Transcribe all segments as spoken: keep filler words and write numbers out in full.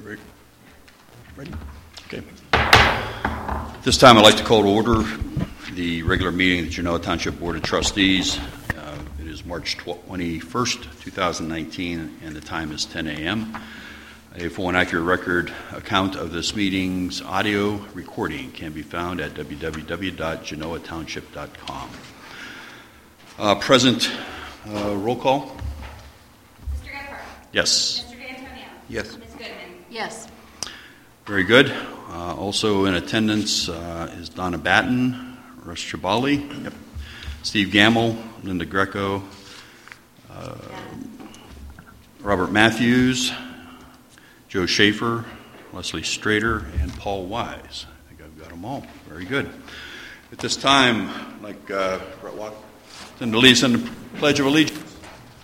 Ready? Ready? Okay. This time I'd like to call to order the regular meeting of the Genoa Township Board of Trustees. Uh, it is March twenty-first, twenty nineteen, and the time is ten a.m. A full and accurate record account of this meeting's audio recording can be found at w w w dot genoa township dot com. Uh, present, uh, roll call. Mister Gephardt? Yes. Mister D'Antonio? Yes. Miz Goodman? Yes. Very good. Uh, also in attendance uh, is Donna Batten, Russ Chibali, yep. Steve Gamble, Linda Greco, uh, Robert Matthews, Joe Schaefer, Leslie Strader, and Paul Wise. I think I've got them all. Very good. At this time, like uh, Brett Watt, to lead us in the Pledge of Allegiance.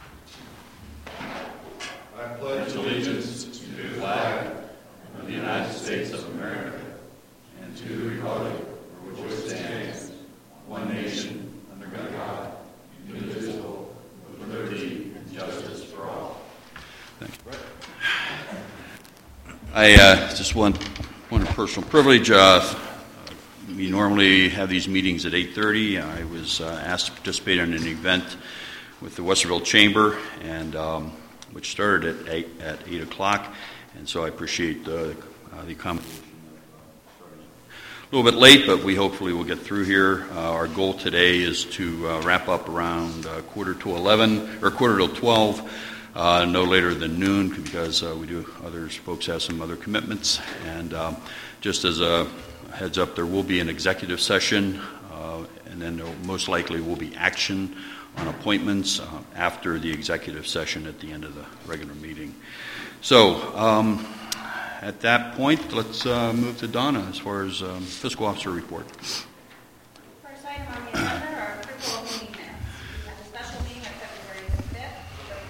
I pledge allegiance to the flag of the United States of America and to the republic for which it stands, one nation, under God, indivisible, with liberty and justice for all. Thank you. I uh, just want, want a personal privilege. Uh, we normally have these meetings at eight thirty. I was uh, asked to participate in an event with the Westerville Chamber, and um, which started at eight, at eight o'clock, and so I appreciate uh, uh, the accommodation. A little bit late, but we hopefully will get through here. Uh, our goal today is to uh, wrap up around uh, quarter to eleven, or quarter to twelve. Uh, no later than noon, because uh, we do others folks have some other commitments. And um, just as a heads up, there will be an executive session, uh, and then there most likely will be action on appointments uh, after the executive session at the end of the regular meeting. So um, at that point, let's uh, move to Donna as far as um, fiscal officer report. First item on the agenda are approval of meeting minutes. We have a special meeting of February the fifth.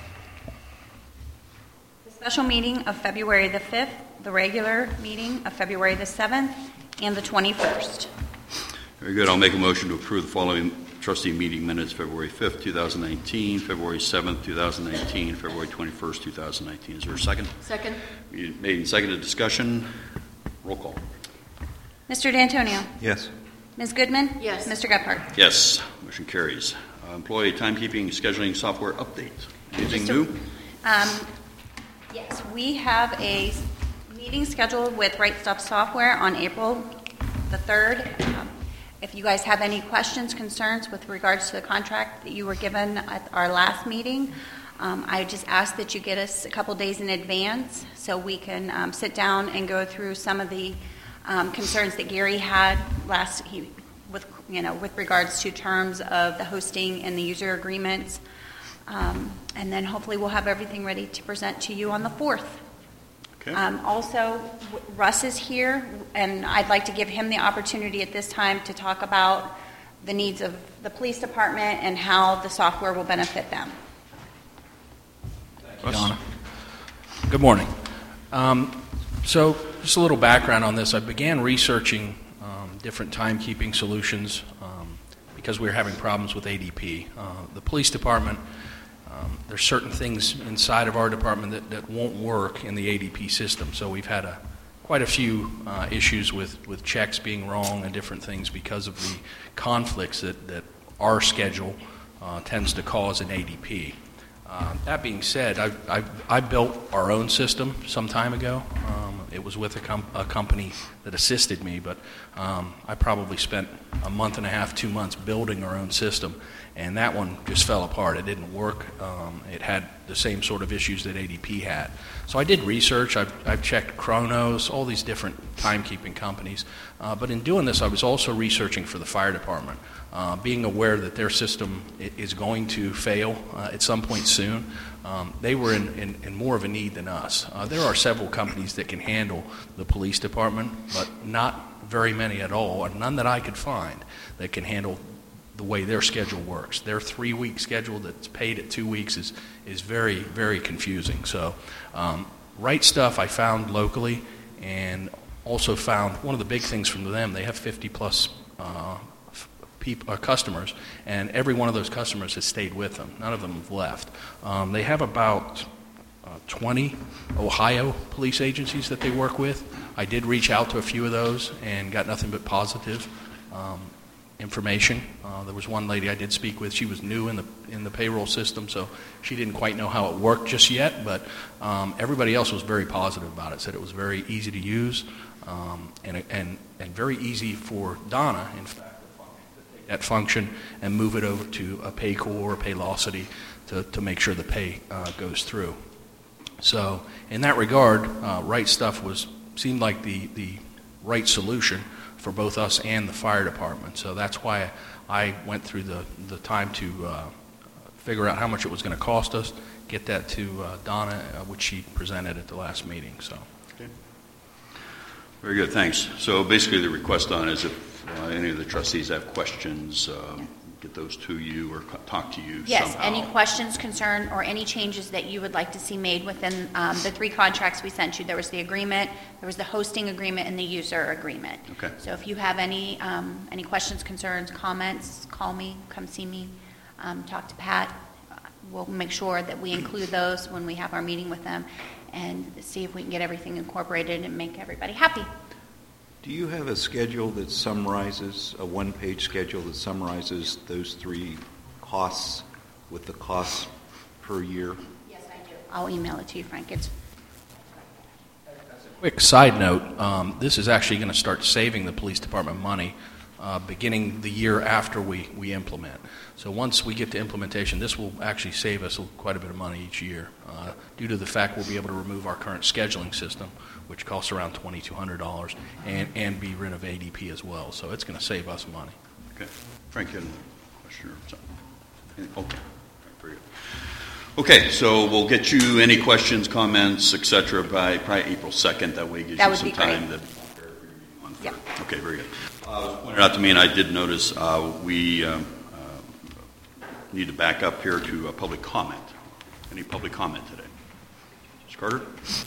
The special meeting of February the fifth, the regular meeting of February the seventh, and the twenty-first. Very good. I'll make a motion to approve the following trustee meeting minutes: February fifth, twenty nineteen, February seventh, twenty nineteen, February twenty-first, twenty nineteen. Is there a second? Second. Made and seconded. Discussion. Roll call. Mister D'Antonio? Yes. Miz Goodman? Yes. Mister Gephardt? Yes. Motion carries. Uh, employee timekeeping scheduling software update. Anything Just a- new? Um, yes, we have a meeting scheduled with Right Stuff Software on April the third. Um, if you guys have any questions, concerns with regards to the contract that you were given at our last meeting, um, I just ask that you get us a couple days in advance so we can um, sit down and go through some of the um, concerns that Gary had last he, with you know with regards to terms of the hosting and the user agreements. Um, and then hopefully we'll have everything ready to present to you on the fourth. Okay. Um, also, w- Russ is here, and I'd like to give him the opportunity at this time to talk about the needs of the police department and how the software will benefit them. Thank you, Donna. Good morning. Um, so, just a little background on this. I began researching um, different timekeeping solutions um, because we were having problems with A D P. Uh, the police department, Um, there's certain things inside of our department that, that won't work in the A D P system. So we've had a, quite a few uh, issues with, with checks being wrong and different things because of the conflicts that, that our schedule uh, tends to cause in A D P. Uh, that being said, I, I, I built our own system some time ago. Um, it was with a, com- a company that assisted me, but um, I probably spent a month and a half, two months building our own system. And that one just fell apart. It didn't work. Um, it had the same sort of issues that A D P had. So I did research. I've, I've checked Kronos, all these different timekeeping companies. Uh, but in doing this, I was also researching for the fire department, uh, being aware that their system is going to fail uh, at some point soon. Um, they were in, in, in more of a need than us. Uh, there are several companies that can handle the police department, but not very many at all, or none that I could find that can handle the way their schedule works. Their three-week schedule that's paid at two weeks is is very, very confusing. So um, Right Stuff I found locally, and also found one of the big things from them, they have fifty-plus uh, peop- uh, customers, and every one of those customers has stayed with them. None of them have left. Um, they have about uh, twenty Ohio police agencies that they work with. I did reach out to a few of those and got nothing but positive um, information. Uh, there was one lady I did speak with. She was new in the in the payroll system, so she didn't quite know how it worked just yet, but um, everybody else was very positive about it, said it was very easy to use um, and, and, and very easy for Donna, in fact, to take that function and move it over to a Paycor or Paylocity to, to make sure the pay uh, goes through. So in that regard, uh, Right Stuff was seemed like the, the right solution for both us and the fire department. So that's why I went through the, the time to uh, figure out how much it was going to cost us, get that to uh, Donna, uh, which she presented at the last meeting. So, okay. Very good, thanks. So basically the request on is if uh, any of the trustees have questions, um, get those to you or co- talk to you Yes, somehow. any questions, concern, or any changes that you would like to see made within um, the three contracts we sent you. There was the agreement, there was the hosting agreement, and the user agreement. Okay. So if you have any um, any questions, concerns, comments, call me, come see me, um, talk to Pat. Uh, We'll make sure that we include those when we have our meeting with them and see if we can get everything incorporated and make everybody happy. Do you have a schedule that summarizes, a one-page schedule that summarizes those three costs with the costs per year? Yes, I do. I'll email it to you, Frank. It's quick side note, um, this is actually going to start saving the police department money uh, beginning the year after we, we implement. So once we get to implementation, this will actually save us quite a bit of money each year uh, due to the fact we'll be able to remove our current scheduling system, which costs around twenty-two hundred dollars, and, and be rid of A D P as well. So it's going to save us money. Okay. Frank, you had a question or something? Okay. Very good. Okay, so we'll get you any questions, comments, et cetera, by probably April second. That way it gives That you would some be great. time to prepare for your meeting on Yeah. third. Okay, very good. Uh, it was pointed out to me, and I did notice uh, we um, uh, need to back up here to a public comment. Any public comment today? Mister Carter?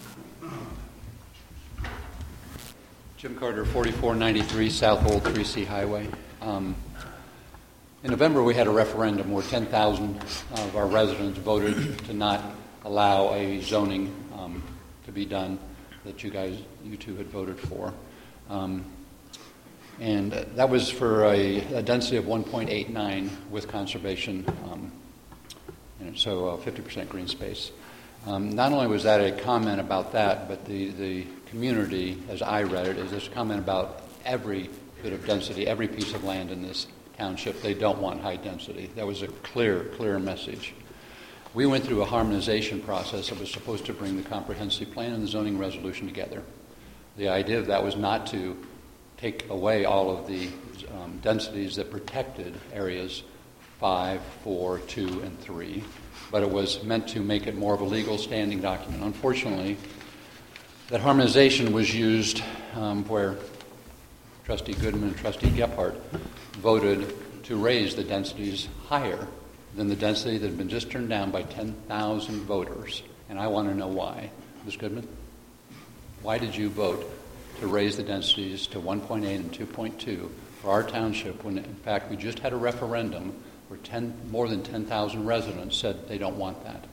Jim Carter, forty-four ninety-three South Old three C Highway. Um, in November, we had a referendum where ten thousand of our residents voted to not allow a zoning um, to be done that you guys, you two had voted for. Um, and that was for a, a density of one point eight nine with conservation, um, and so uh, fifty percent green space. Um, not only was that a comment about that, but the, the community, as I read it, is this comment about every bit of density, every piece of land in this township. They don't want high density. That was a clear, clear message. We went through a harmonization process that was supposed to bring the comprehensive plan and the zoning resolution together. The idea of that was not to take away all of the um, densities that protected areas five, four, two, and three, but it was meant to make it more of a legal standing document. Unfortunately, that harmonization was used um, where Trustee Goodman and Trustee Gephardt voted to raise the densities higher than the density that had been just turned down by ten thousand voters. And I want to know why. Miz Goodman, why did you vote to raise the densities to one point eight and two point two for our township when, in fact, we just had a referendum where ten, more than ten thousand residents said they don't want that?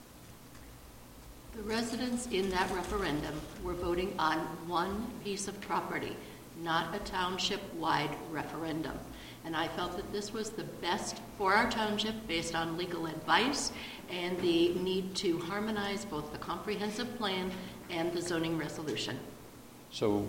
The residents in that referendum were voting on one piece of property, not a township-wide referendum. And I felt that this was the best for our township based on legal advice and the need to harmonize both the comprehensive plan and the zoning resolution. So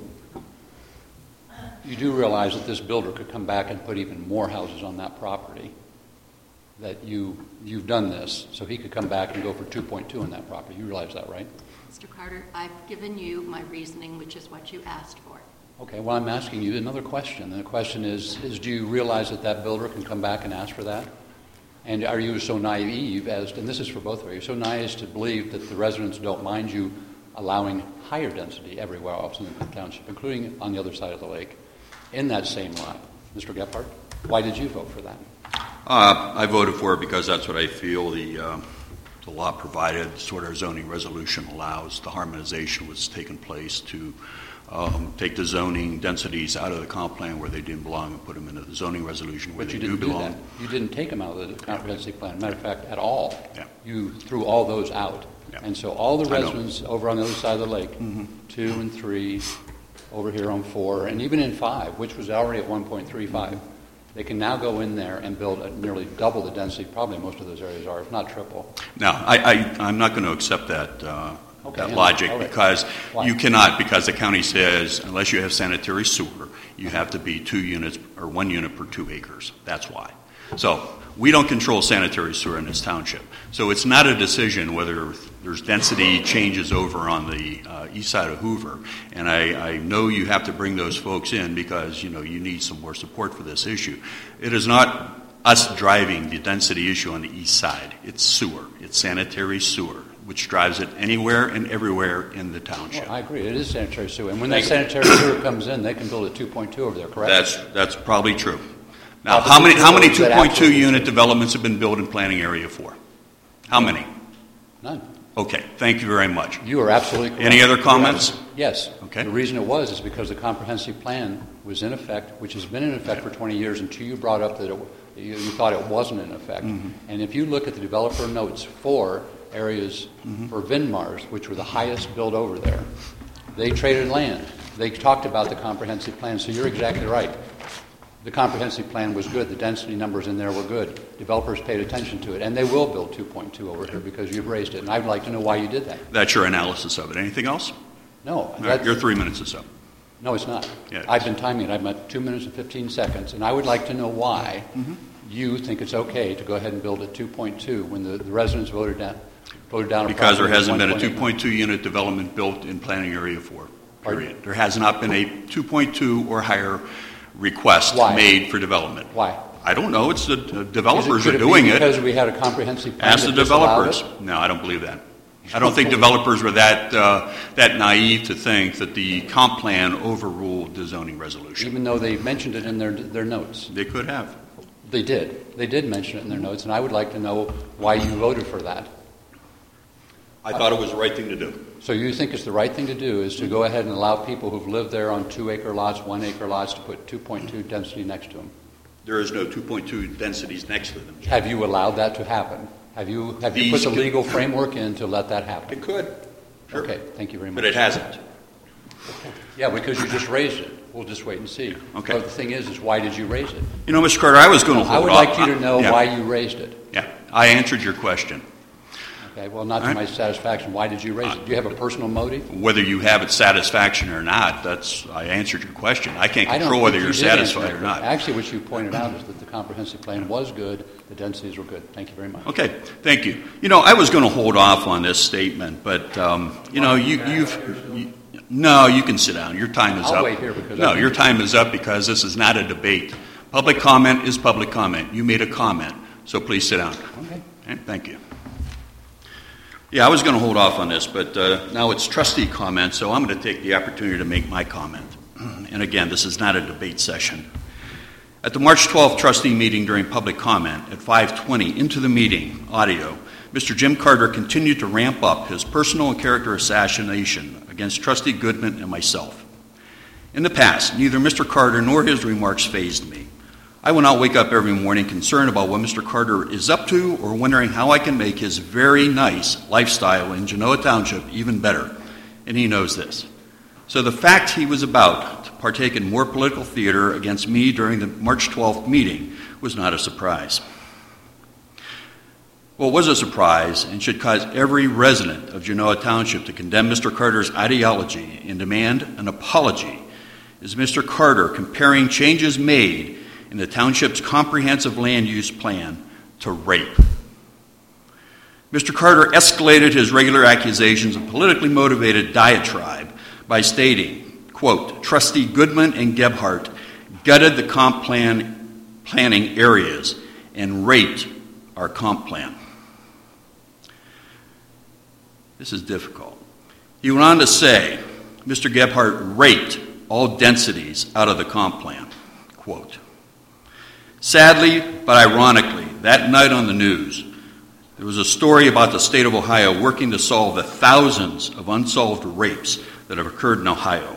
you do realize that this builder could come back and put even more houses on that property, that you, you've done this, so he could come back and go for two point two on that property. You realize that, right? Mister Carter, I've given you my reasoning, which is what you asked for. Okay, well, I'm asking you another question. And the question is, is do you realize that that builder can come back and ask for that? And are you so naive as, and this is for both of you, so naive to believe that the residents don't mind you allowing higher density everywhere else in the township, including on the other side of the lake, in that same lot? Mister Gephardt, why did you vote for that? Uh, I voted for it because that's what I feel the uh, the law provided, it's what our zoning resolution allows. The harmonization was taking place to um, take the zoning densities out of the comp plan where they didn't belong and put them into the zoning resolution where But they you do didn't do belong. that. You didn't take them out of the comprehensive plan. Matter of fact, at all. Yeah. You threw all those out. Yeah. And so all the I know. residents over on the other side of the lake, Mhm. two and three, over here on four, and even in five, which was already at one point three five, they can now go in there and build at nearly double the density, probably most of those areas are, if not triple. Now, I, I, I'm not going to accept that, uh, Okay, that yeah. logic All right. because Why? you cannot, because the county says unless you have sanitary sewer, you have to be two units or one unit per two acres. That's why. So we don't control sanitary sewer in this township. So it's not a decision whether there's density changes over on the uh, east side of Hoover. And I, I know you have to bring those folks in because, you know, you need some more support for this issue. It is not us driving the density issue on the east side. It's sewer. It's sanitary sewer, which drives it anywhere and everywhere in the township. Well, I agree, it is sanitary sewer. And when that Thank sanitary sewer comes in, they can build a two point two over there, correct? That's, that's probably true. Now, Probably how many, how many true, two that point two absolutely unit true. developments have been built in planning area four? How many? None. Okay, thank you very much. You are absolutely correct. Any other comments? Yes. Okay. The reason it was is because the comprehensive plan was in effect, which has been in effect for twenty years until you brought up that it, you, you thought it wasn't in effect. Mm-hmm. And if you look at the developer notes for areas Mm-hmm. for Vinmars, which were the highest built over there, they traded land. They talked about the comprehensive plan. So you're exactly right. The comprehensive plan was good. The density numbers in there were good. Developers paid attention to it, and they will build two point two over here because you've raised it. And I'd like to know why you did that. That's your analysis of it. Anything else? No, All right, that's- your three minutes is up. no, it's not. Yeah, it I've is. been timing it. I'm at two minutes and fifteen seconds, and I would like to know why Mm-hmm. you think it's okay to go ahead and build at two point two when the, the residents voted down, voted down. a Because there property hasn't been a at two one point two unit development built in planning area four, Pardon? period. There has not been a two point two or higher request Why? made for development. Why? I don't know. It's the uh, Is it- developers could are it be doing it. because we had a comprehensive plan Ask the that disallowed developers. it? No, I don't believe that. I don't think developers were that uh, that naive to think that the comp plan overruled the zoning resolution. Even though they mentioned it in their their notes. They could have. They did. They did mention it in their notes, and I would like to know why you voted for that. I thought it was the right thing to do. So you think it's the right thing to do is to go ahead and allow people who've lived there on two-acre lots, one-acre lots to put two point two density next to them? There is no two point two densities next to them. Have you allowed that to happen? Have you have you put These the could- legal framework in to let that happen? It could. Sure. Okay, thank you very much. But it hasn't. Yeah, because you just raised it. We'll just wait and see. Okay. But the thing is, is why did you raise it? You know, Mister Carter, I was going to I hold would off. like you to know Yeah. why you raised it. Yeah, I answered your question. Okay, well, not to All my right. satisfaction. Why did you raise it? Do you have a personal motive? Whether you have its satisfaction or not, that's I answered your question. I can't I don't control whether think you're you did answer satisfied that or not. question. Actually, what you pointed out is that the comprehensive plan was good, the densities were good. Thank you very much. Okay, thank you. You know, I was going to hold off on this statement, but um, you know, you, you've. You, no, you can sit down. Your time is I'll up. wait here because I no, think your it's- time is up because this is not a debate. Public comment is public comment. You made a comment, so please sit down. Okay. Okay, thank you. Yeah, I was going to hold off on this, but uh, now it's trustee comment, so I'm going to take the opportunity to make my comment. And again, this is not a debate session. At the March twelfth trustee meeting during public comment at five twenty into the meeting audio, Mister Jim Carter continued to ramp up his personal and character assassination against Trustee Goodman and myself. In the past, neither Mister Carter nor his remarks fazed me. I will not wake up every morning concerned about what Mister Carter is up to or wondering how I can make his very nice lifestyle in Genoa Township even better, and he knows this. So the fact he was about to partake in more political theater against me during the March twelfth meeting was not a surprise. Well, it was a surprise and should cause every resident of Genoa Township to condemn Mister Carter's ideology and demand an apology, is Mister Carter comparing changes made in the township's comprehensive land use plan to rape. Mister Carter escalated his regular accusations of politically motivated diatribe by stating, quote, Trustee Goodman and Gebhardt gutted the comp plan planning areas and raped our comp plan. This is difficult. He went on to say, Mister Gebhardt raped all densities out of the comp plan, quote. Sadly, but ironically, that night on the news, There was a story about the state of Ohio working to solve the thousands of unsolved rapes that have occurred in Ohio.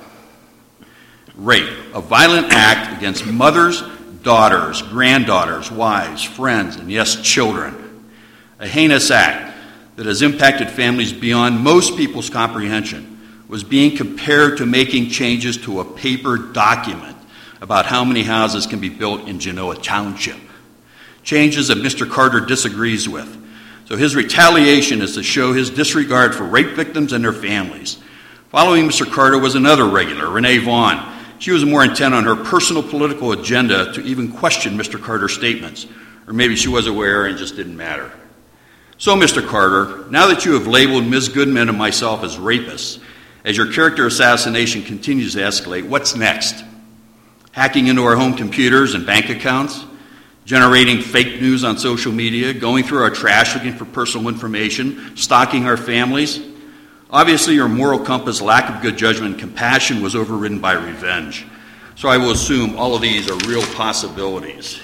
Rape, a violent act against mothers, daughters, granddaughters, wives, friends, and yes, children. A heinous act that has impacted families beyond most people's comprehension was being compared to making changes to a paper document about how many houses can be built in Genoa Township. Changes that Mister Carter disagrees with. So his retaliation is to show his disregard for rape victims and their families. Following Mister Carter was another regular, Renee Vaughn. She was more intent on her personal political agenda to even question Mister Carter's statements. Or maybe she was aware and just didn't matter. So, Mister Carter, now that you have labeled Miz Goodman and myself as rapists, as your character assassination continues to escalate, what's next? Hacking into our home computers and bank accounts? Generating fake news on social media? Going through our trash looking for personal information? Stalking our families? Obviously, your moral compass, lack of good judgment, and compassion was overridden by revenge. So I will assume all of these are real possibilities.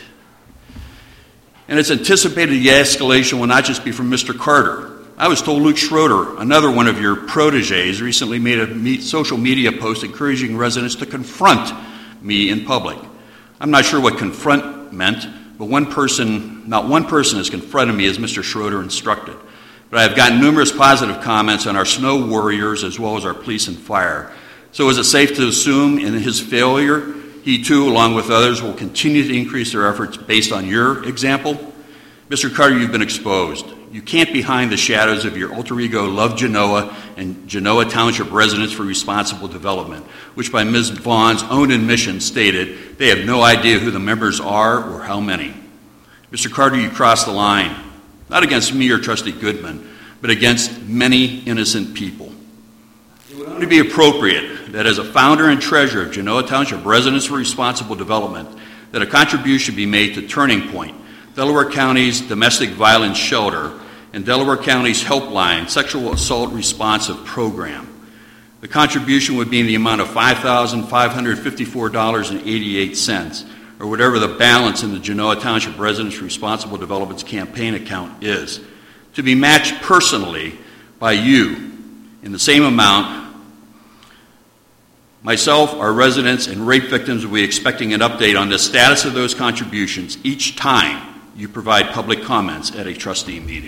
And it's anticipated the escalation will not just be from Mister Carter. I was told Luke Schroeder, another one of your proteges, recently made a social media post encouraging residents to confront me in public. I'm not sure what confront meant, but one person, not one person has confronted me as Mister Schroeder instructed. But I have gotten numerous positive comments on our snow warriors as well as our police and fire. So is it safe to assume in his failure, he too, along with others, will continue to increase their efforts based on your example? Mister Carter, you've been exposed. You can't be behind the shadows of your alter ego, Love Genoa, and Genoa Township Residents for Responsible Development, which by Miz Vaughn's own admission stated they have no idea who the members are or how many. Mister Carter, you crossed the line, not against me or Trustee Goodman, but against many innocent people. It would only be appropriate that as a founder and treasurer of Genoa Township Residents for Responsible Development, that a contribution be made to Turning Point, Delaware County's domestic violence shelter, and Delaware County's Helpline Sexual Assault Responsive Program. The contribution would be in the amount of five thousand five hundred fifty-four dollars and eighty-eight cents, or whatever the balance in the Genoa Township Residents for Responsible Development's campaign account is, to be matched personally by you in the same amount. Myself, our residents, and rape victims will be expecting an update on the status of those contributions each time you provide public comments at a trustee meeting.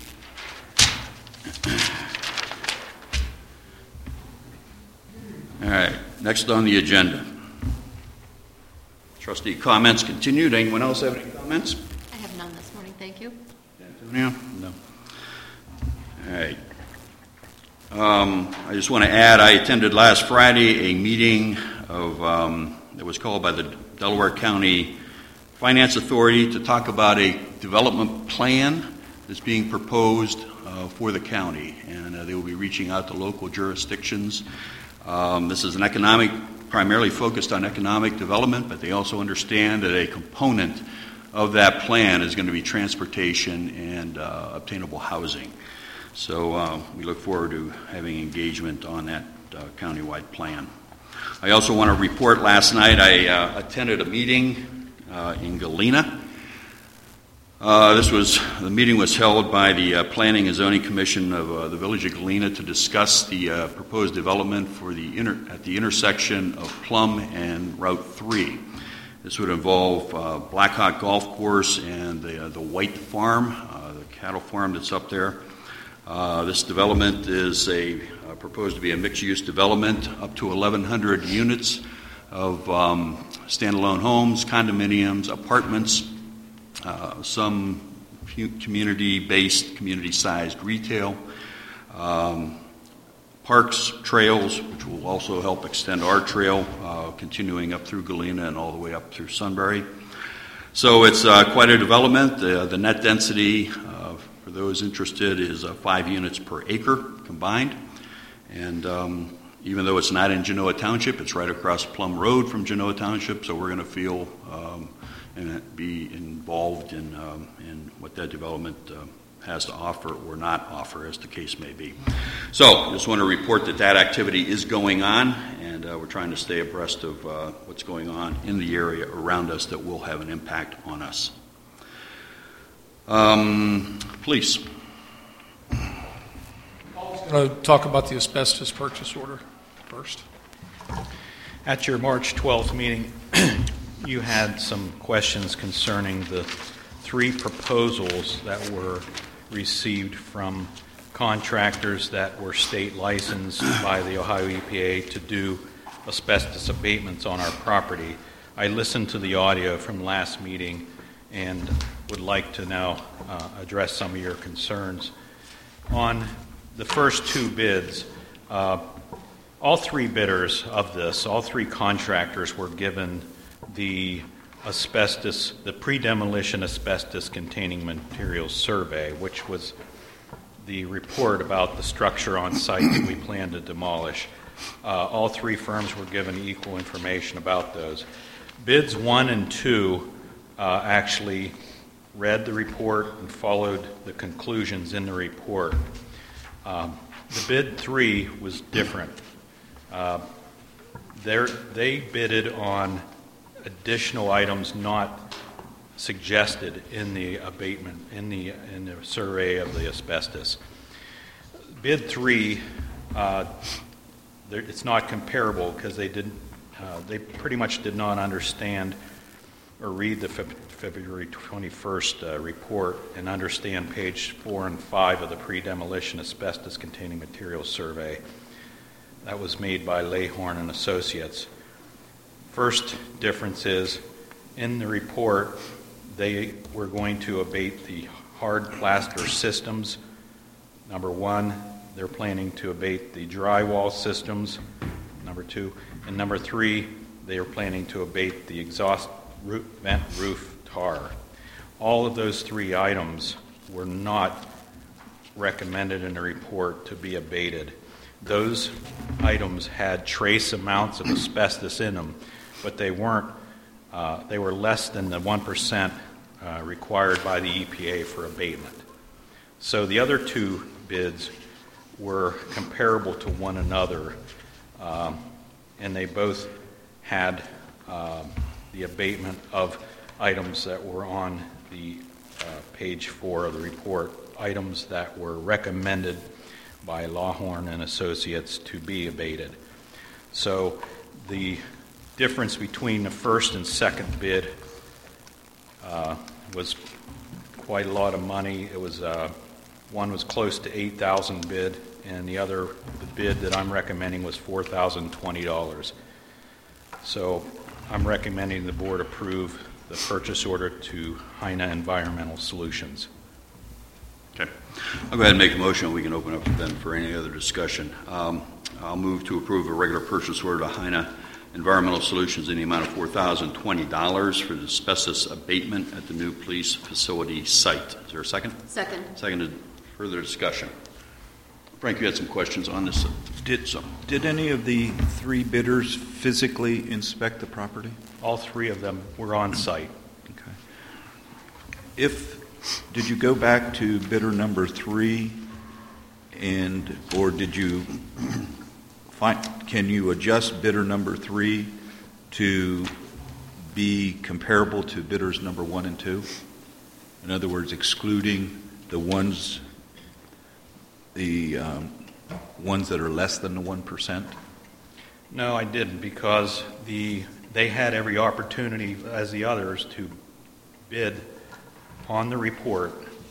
All right, next on the agenda. Trustee comments continued. Anyone else have any comments? I have none this morning, thank you. Antonio? No. All right. Um, I just want to add, I attended last Friday a meeting of um, that was called by the Delaware County Finance Authority to talk about a development plan that's being proposed uh, for the county, and uh, they will be reaching out to local jurisdictions. Um, this is an economic, primarily focused on economic development, but they also understand that a component of that plan is going to be transportation and uh, obtainable housing. So uh, we look forward to having engagement on that uh, countywide plan. I also want to report last night I uh, attended a meeting uh, in Galena. Uh, this was the meeting was held by the uh, Planning and Zoning Commission of uh, the Village of Galena to discuss the uh, proposed development for the inter- at the intersection of Plum and Route three. This would involve uh, Blackhawk Golf Course and the uh, the White Farm, uh, the cattle farm that's up there. Uh, this development is a uh, proposed to be a mixed-use development up to eleven hundred units of um, standalone homes, condominiums, apartments, uh, some community-based, community-sized retail, um, parks, trails, which will also help extend our trail, uh, continuing up through Galena and all the way up through Sunbury. So it's uh, quite a development. Uh, the net density, uh, for those interested, is uh, five units per acre combined. And um, even though it's not in Genoa Township, it's right across Plum Road from Genoa Township, so we're going to feel um, and be involved in, um, in what that development uh, has to offer or not offer, as the case may be. So I just want to report that that activity is going on, and uh, we're trying to stay abreast of uh, what's going on in the area around us that will have an impact on us. Um, police. want to talk about the asbestos purchase order first. At your March twelfth meeting, you had some questions concerning the three proposals that were received from contractors that were state licensed by the Ohio E P A to do asbestos abatements on our property. I listened to the audio from last meeting and would like to now uh, address some of your concerns. On the first two bids, uh, all three bidders of this, all three contractors were given the asbestos, the pre-demolition asbestos containing materials survey, which was the report about the structure on site that we plan to demolish. Uh, all three firms were given equal information about those. Bids one and two uh, actually read the report and followed the conclusions in the report. Um, the bid three was different. Uh, they bidded on additional items not suggested in the abatement, in the in the survey of the asbestos. Bid three, uh, it's not comparable because they didn't. Uh, they pretty much did not understand or read the Fe- February twenty-first uh, report and understand page four and five of the pre-demolition asbestos containing materials survey. That was made by Lahorn and Associates. First difference is, in the report, they were going to abate the hard plaster systems. Number one, they're planning to abate the drywall systems. Number two, and number three, they are planning to abate the exhaust roof, vent roof tar. All of those three items were not recommended in the report to be abated. Those items had trace amounts of asbestos in them, but they weren't. Uh, they were less than the one percent uh, required by the E P A for abatement. So the other two bids were comparable to one another, um, and they both had uh, the abatement of items that were on the uh, page four of the report, items that were recommended by Lahorn and Associates to be abated. So the difference between the first and second bid uh, was quite a lot of money. It was uh, one was close to eight thousand bid, and the other the bid that I'm recommending was four thousand twenty dollars. So I'm recommending the board approve the purchase order to Heine Environmental Solutions. Okay. I'll go ahead and make a motion. We can open up then for any other discussion. Um, I'll move to approve a regular purchase order to Heine Environmental Solutions in the amount of four thousand twenty dollars for the asbestos abatement at the new police facility site. Is there a second? Second. Seconded. Further discussion. Frank, you had some questions on this. Did, so. did any of the three bidders physically inspect the property? All three of them were on site. Okay. If did you go back to bidder number three, and or did you find? Can you adjust bidder number three to be comparable to bidders number one and two? In other words, excluding the ones, the um, ones that are less than the one percent. No, I didn't, because the they had every opportunity as the others to bid on the report,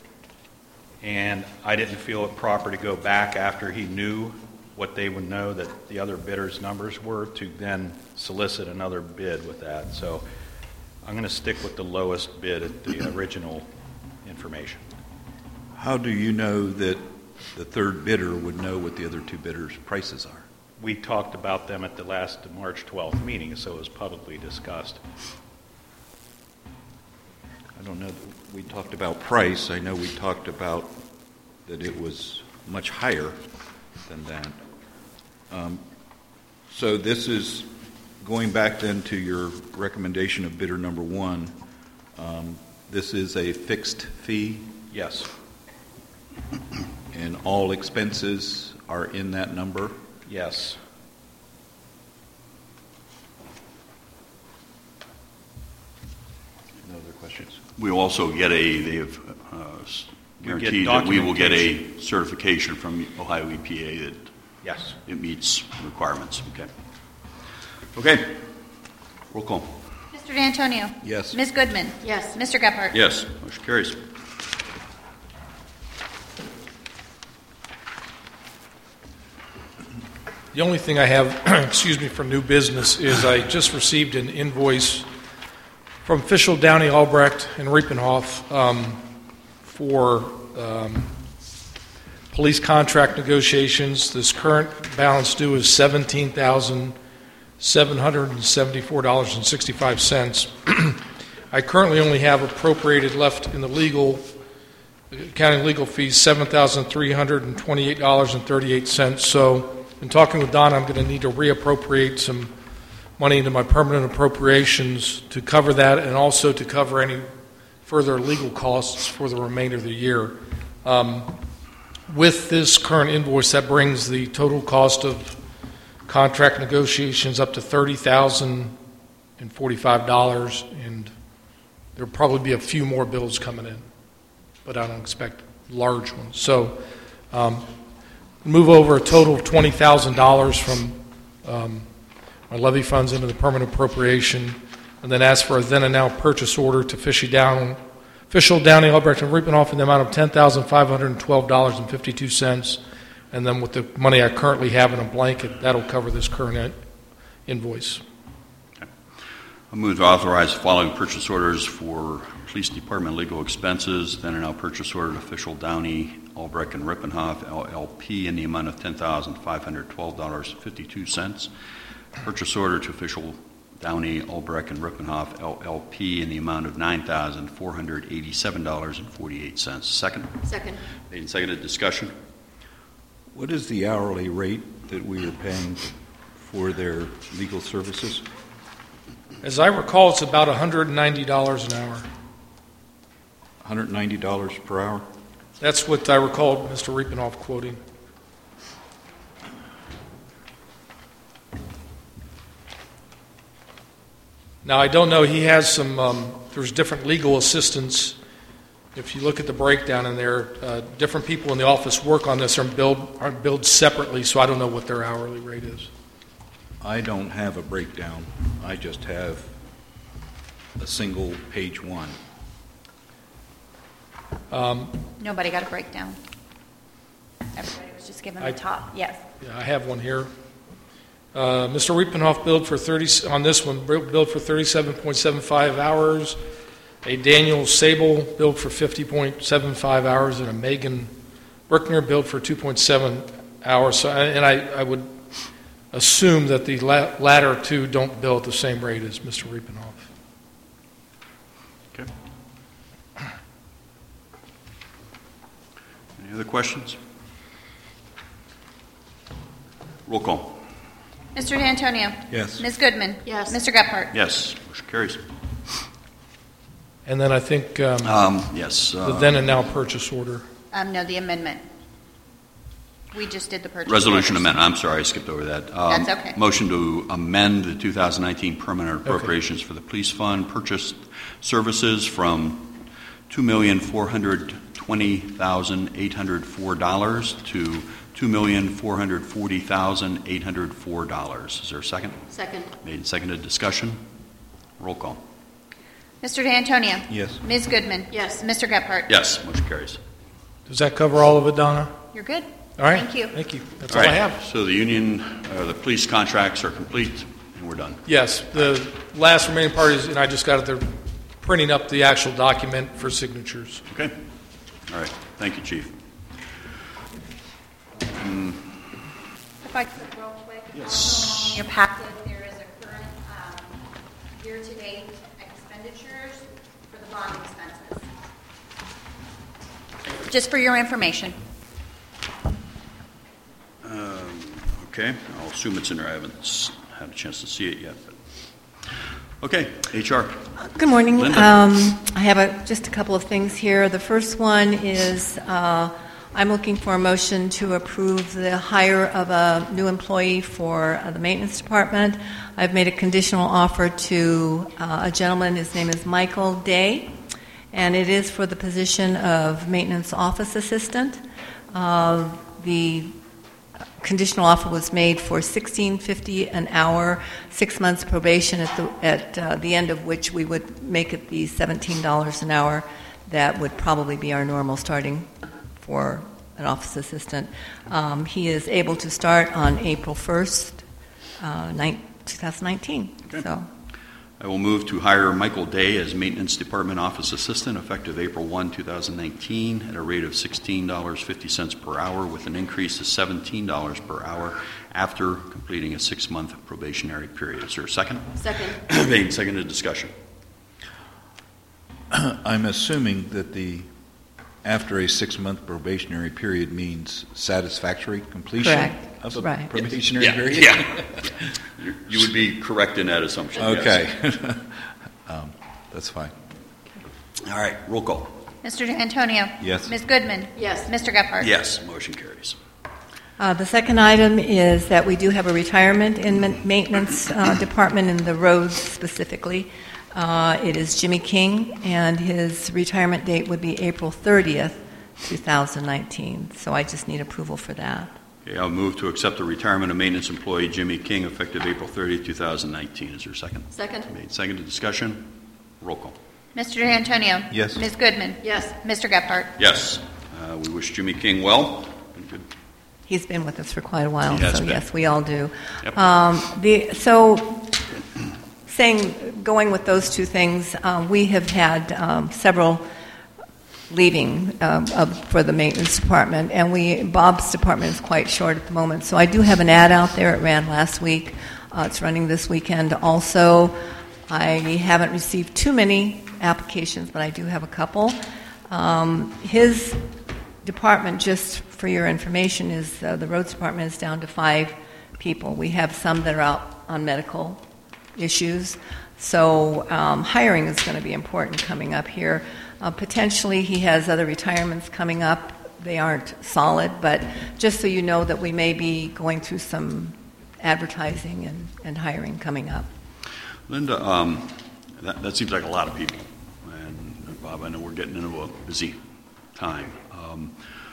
and I didn't feel it proper to go back after he knew what they would know that the other bidders' numbers were to then solicit another bid with that. So I'm going to stick with the lowest bid at the original information. How do you know that the third bidder would know what the other two bidders' prices are? We talked about them at the last March twelfth meeting, so it was publicly discussed. I don't know that we talked about price. I know we talked about that it was much higher than that. Um, so this is going back then to your recommendation of bidder number one. Um, this is a fixed fee, Yes. and all expenses are in that number. Yes. No other questions? We also get a, they have uh, guaranteed that we will get a certification from Ohio E P A that Yes. it meets requirements. Okay. Okay. Roll call. Mister D'Antonio? Yes. Miz Goodman? Yes. Mister Gephardt? Yes. Motion carries. The only thing I have, excuse me, for new business is I just received an invoice from Fischel, Downey, Albrecht, and Riepenhoff um, for um, police contract negotiations. This current balance due is seventeen thousand seven hundred seventy-four dollars and sixty-five cents. I currently only have appropriated left in the legal, accounting legal fees, seven thousand three hundred twenty-eight dollars and thirty-eight cents. So, in talking with Donna, I'm going to need to reappropriate some money into my permanent appropriations to cover that and also to cover any further legal costs for the remainder of the year. Um, with this current invoice, that brings the total cost of contract negotiations up to thirty thousand forty-five dollars, and there'll probably be a few more bills coming in, but I don't expect large ones. So um, move over a total of twenty thousand dollars from um, my levy funds into the permanent appropriation, and then ask for a then and now purchase order to Fishy Down, Fischel, Downey, Albrecht, and Riepenhoff in the amount of ten thousand five hundred twelve dollars and fifty-two cents. And then with the money I currently have in a blanket, that'll cover this current invoice. Okay. I move to authorize the following purchase orders for Police Department legal expenses. Then and now purchase order to Fischel, Downey, Albrecht, and Rippenhoff, L L P, in the amount of ten thousand five hundred twelve dollars and fifty-two cents. Purchase order to Fischel, Downey, Albrecht, and Rippenhoff, L L P, in the amount of nine thousand four hundred eighty-seven dollars and forty-eight cents. Second? Second. Made and seconded. Discussion? What is the hourly rate that we are paying for their legal services? As I recall, it's about one hundred ninety dollars an hour. one hundred ninety dollars per hour? That's what I recall Mister Riepenhoff quoting. Now, I don't know, he has some, um, there's different legal assistants. If you look at the breakdown in there, uh, different people in the office work on this, are billed, are billed separately, so I don't know what their hourly rate is. I don't have a breakdown. I just have a single page one. Um, Nobody got a breakdown. Everybody was just given I- the top. Yes. yeah, I have one here. Uh, Mister Riepenhoff billed for thirty on this one, billed for thirty-seven point seven five hours. A Daniel Sable billed for fifty point seven five hours, and a Megan Brickner billed for two point seven hours. So, and I, I would assume that the la- latter two don't bill at the same rate as Mister Riepenhoff. Okay. Any other questions? Roll call. Mister D'Antonio? Yes. Miz Goodman? Yes. Mister Gephardt? Yes. Motion carries. And then I think um, Um, yes. Uh, the then and now purchase order. Um, no, the amendment. We just did the purchase. Resolution orders. amendment. I'm sorry, I skipped over that. Um, That's okay. Motion to amend the two thousand nineteen permanent appropriations for the police fund, purchase services from two million four hundred twenty thousand eight hundred four dollars to two million four hundred forty thousand eight hundred four dollars. Is there a second? Second. Made and seconded. Discussion. Roll call. Mister D'Antonio? Yes. Miz Goodman? Yes. Mister Gephardt? Yes. Motion carries. Does that cover all of it, Donna? You're good. All right. Thank you. Thank you. That's All all, right. I have. So the union, uh, the police contracts are complete, and we're done. Yes, the last remaining part is, and I just got it, they're printing up the actual document for signatures. Okay. All right. Thank you, Chief. If I could real quick. Yes. In your packet, there is a current um, year-to-date expenditures for the bond expenses. Just for your information. Um, okay. I'll assume it's in there. I haven't s- had a chance to see it yet. But. Okay. H R. Good morning. Linda. Um, I have a, just a couple of things here. The first one is uh, I'm looking for a motion to approve the hire of a new employee for uh, the maintenance department. I've made a conditional offer to uh, a gentleman. His name is Michael Day, and it is for the position of maintenance office assistant. Uh, the conditional offer was made for sixteen fifty an hour, six months probation, at the at uh, the end of which we would make it the seventeen dollars an hour. That would probably be our normal starting for an office assistant. Um, he is able to start on April first, uh, twenty nineteen. Okay. So. I will move to hire Michael Day as Maintenance Department Office Assistant effective April first, twenty nineteen at a rate of sixteen dollars and fifty cents per hour with an increase to seventeen dollars per hour after completing a six-month probationary period. Is there a second? Second. Made, seconded, discussion. I'm assuming that the after a six-month probationary period means satisfactory completion Correct. of a Right. probationary Yeah, period? yeah. You- You would be correct in that assumption. yes. Okay. um, that's fine. All right, roll call. Mister D'Antonio? Yes. Miz Goodman? Yes. Mister Gephardt? Yes, motion carries. Uh, the second item is that we do have a retirement in ma- maintenance uh, department in the roads specifically. Uh, it is Jimmy King, and his retirement date would be April thirtieth, twenty nineteen. So I just need approval for that. Okay, I'll move to accept the retirement of maintenance employee Jimmy King effective April thirtieth, twenty nineteen. Is there a second? Second. Made, seconded, discussion. Roll call. Mister D'Antonio? Yes. Miz Goodman? Yes. Mister Gephardt? Yes. Uh, we wish Jimmy King well. Good. He's been with us for quite a while, He has so been. yes, we all do. Yep. Um, the, so, saying, going with those two things, um, we have had um, several leaving um, of, for the maintenance department, and we Bob's department is quite short at the moment. So I do have an ad out there. It ran last week. Uh, it's running this weekend also. I haven't received too many applications, but I do have a couple. Um, his department, just for your information, is uh, the roads department is down to five people. We have some that are out on medical issues, so um, hiring is going to be important coming up here. Uh, potentially, he has other retirements coming up. They aren't solid, but just so you know that we may be going through some advertising and, and hiring coming up. Linda, um, that, that seems like a lot of people. And Bob, I know we're getting into a busy time. Um,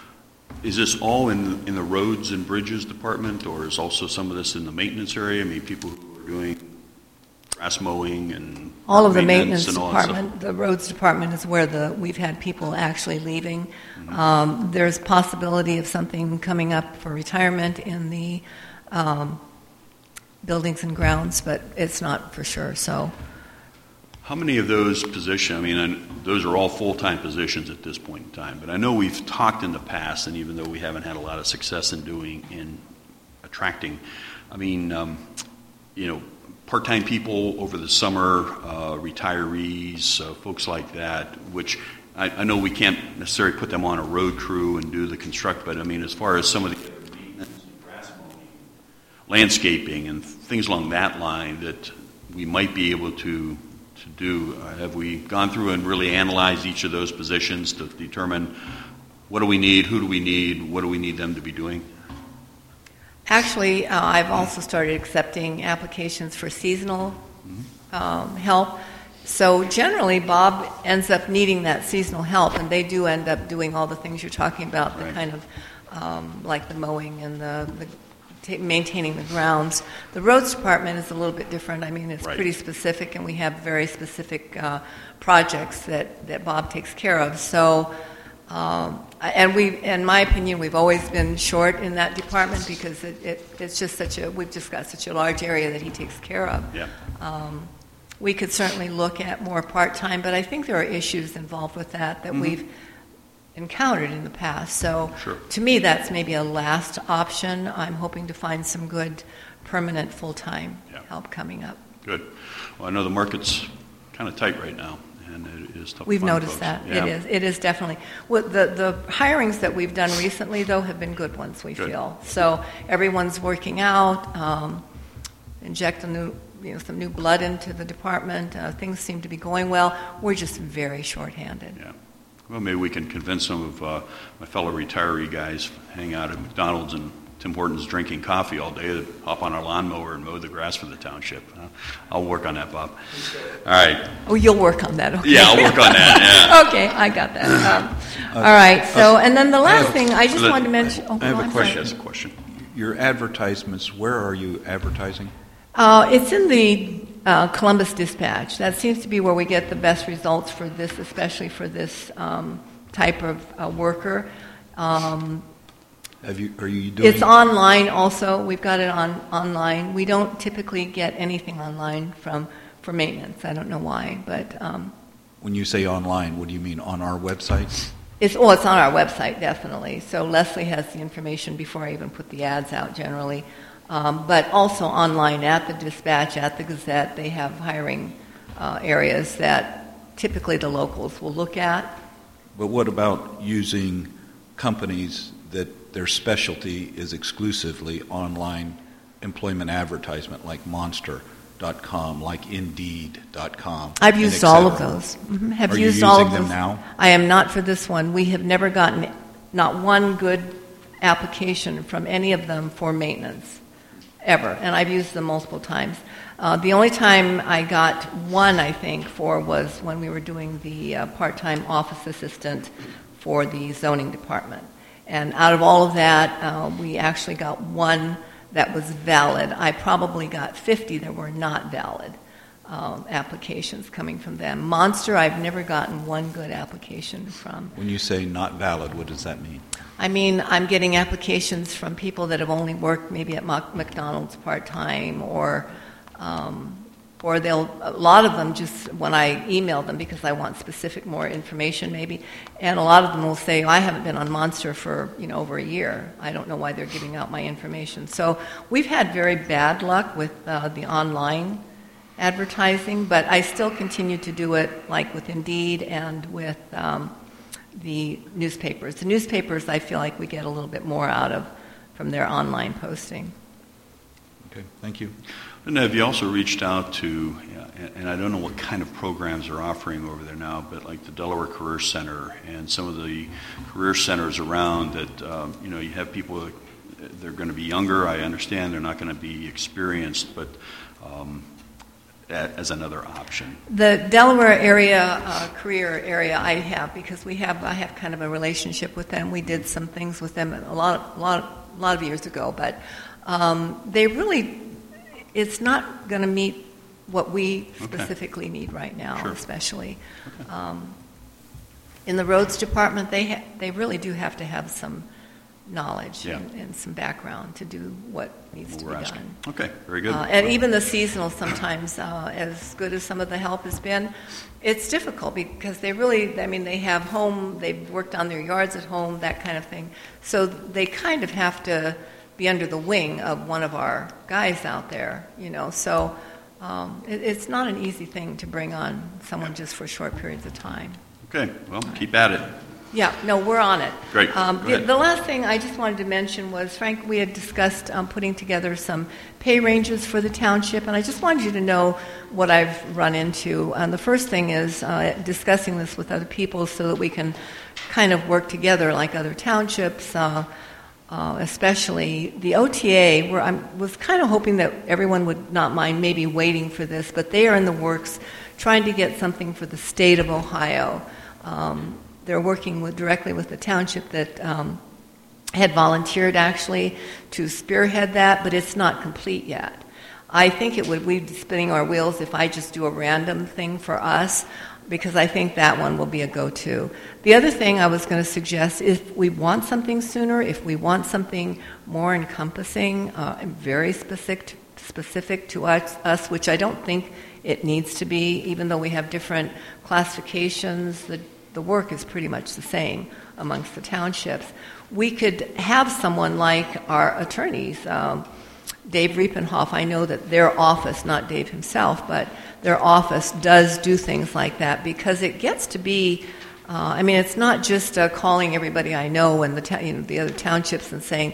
is this all in in the roads and bridges department, or is also some of this in the maintenance area? I mean, people who are doing grass mowing and all of the maintenance and all that department, stuff? the roads department is where the we've had people actually leaving. Mm-hmm. Um, there's possibility of something coming up for retirement in the um, buildings and grounds, but it's not for sure. So, How many of those positions, I mean, and those are all full-time positions at this point in time, but I know we've talked in the past, and even though we haven't had a lot of success in doing, in attracting, I mean, um, you know, part-time people over the summer, uh, retirees, uh, folks like that, which I, I know we can't necessarily put them on a road crew and do the construct, but I mean, as far as some of the other maintenance and grass mowing, landscaping and things along that line that we might be able to to do, uh, have we gone through and really analyzed each of those positions to determine what do we need, who do we need, what do we need them to be doing? actually, uh, I've also started accepting applications for seasonal um, help. So generally, Bob ends up needing that seasonal help, and they do end up doing all the things you're talking about, the Right. kind of um, like the mowing and the, the ta maintaining the grounds. The roads department is a little bit different. I mean, it's Right. pretty specific, and we have very specific uh, projects that, that Bob takes care of. So, um, and we, in my opinion, we've always been short in that department because it, it, it's just such a, we've just got such a large area that he takes care of. Yeah. Um, we could certainly look at more part-time, but I think there are issues involved with that that Mhm. we've encountered in the past. So Sure. to me, that's maybe a last option. I'm hoping to find some good permanent full-time Yeah. help coming up. Good. Well, I know the market's kind of tight right now, and it is tough to We've find noticed folks. that. Yeah. It is. It is definitely. Well, the, the hirings that we've done recently, though, have been good ones, we Good. feel. So everyone's working out, um, inject a new, you know, some new blood into the department. Uh, things seem to be going well. We're just very shorthanded. Yeah. Well, maybe we can convince some of uh, my fellow retiree guys hang out at McDonald's and Tim Hortons drinking coffee all day, to hop on our lawnmower and mow the grass for the township. Uh, I'll work on that, Bob. All right. Oh, you'll work on that, okay. Yeah, I'll work on that, yeah. Okay, I got that. Um, all right, so, and then the last have- thing, I just wanted to mention... Oh, I have no, a I'm question. sorry. That's a question. Your advertisements, where are you advertising? Uh, it's in the uh, Columbus Dispatch. That seems to be where we get the best results for this, especially for this um, type of uh, worker. Um, Have you, are you doing? It's online also. We've got it on online. We don't typically get anything online from for maintenance. I don't know why, but um, When you say online, what do you mean, on our website? it's oh, it's on our website definitely. So Leslie has the information before I even put the ads out generally, um, but also online at the Dispatch, at the Gazette. They have hiring uh, areas that typically the locals will look at. But what about using companies that their specialty is exclusively online employment advertisement, like Monster dot com, like Indeed dot com? I've and used et all of cetera? those. Mm-hmm. Have Are you used all using of them those. now? I am not for this one. We have never gotten not one good application from any of them for maintenance, ever. And I've used them multiple times. Uh, the only time I got one, I think, for was when we were doing the uh, part-time office assistant for the zoning department. And out of all of that, uh, we actually got one that was valid. I probably got fifty that were not valid um, applications coming from them. Monster, I've never gotten one good application from. When you say not valid, what does that mean? I mean, I'm getting applications from people that have only worked maybe at Mac- McDonald's part-time, or um, or they'll, a lot of them just, when I email them, because I want specific more information maybe, and a lot of them will say, I haven't been on Monster for, you know, over a year. I don't know why they're giving out my information. So we've had very bad luck with uh, the online advertising, but I still continue to do it like with Indeed and with um, the newspapers. The newspapers, I feel like we get a little bit more out of from their online posting. Okay, thank you. And have you also reached out to, yeah, and I don't know what kind of programs they're offering over there now, but like the Delaware Career Center and some of the career centers around that, um, you know, you have people, that they're going to be younger, I understand, they're not going to be experienced, but um, as another option. The Delaware area, uh, career area, I have because we have I have kind of a relationship with them. We did some things with them a lot, a lot, a lot of years ago, but um, they really, it's not going to meet what we specifically okay. need right now, sure. especially okay. um, in the roads department. They ha- they really do have to have some knowledge yeah. and, and some background to do what needs what to we're be asking. done. Okay, very good. Uh, and even the seasonal, sometimes, uh, as good as some of the help has been, it's difficult because they really, I mean, they have home, they've worked on their yards at home, that kind of thing. So they kind of have to be under the wing of one of our guys out there, you know. So um, it, it's not an easy thing to bring on someone just for short periods of time. Okay, well, keep at it. Yeah, no, we're on it. Great. Um, the, the last thing I just wanted to mention was, Frank, we had discussed um, putting together some pay ranges for the township, and I just wanted you to know what I've run into. And the first thing is uh, discussing this with other people so that we can kind of work together like other townships, uh, uh, especially the O T A, where I was kind of hoping that everyone would not mind maybe waiting for this, but they are in the works trying to get something for the state of Ohio. Um, They're working with, directly with the township that um, had volunteered actually to spearhead that, but it's not complete yet. I think it would, we'd be spinning our wheels if I just do a random thing for us, because I think that one will be a go-to. The other thing I was going to suggest, if we want something sooner, if we want something more encompassing, uh, and very specific, specific to us, us, which I don't think it needs to be, even though we have different classifications, the The work is pretty much the same amongst the townships. We could have someone like our attorneys, um, Dave Riepenhoff. I know that their office, not Dave himself, but their office does do things like that because it gets to be, uh, I mean, it's not just uh, calling everybody I know and the, ta- you know, the other townships and saying,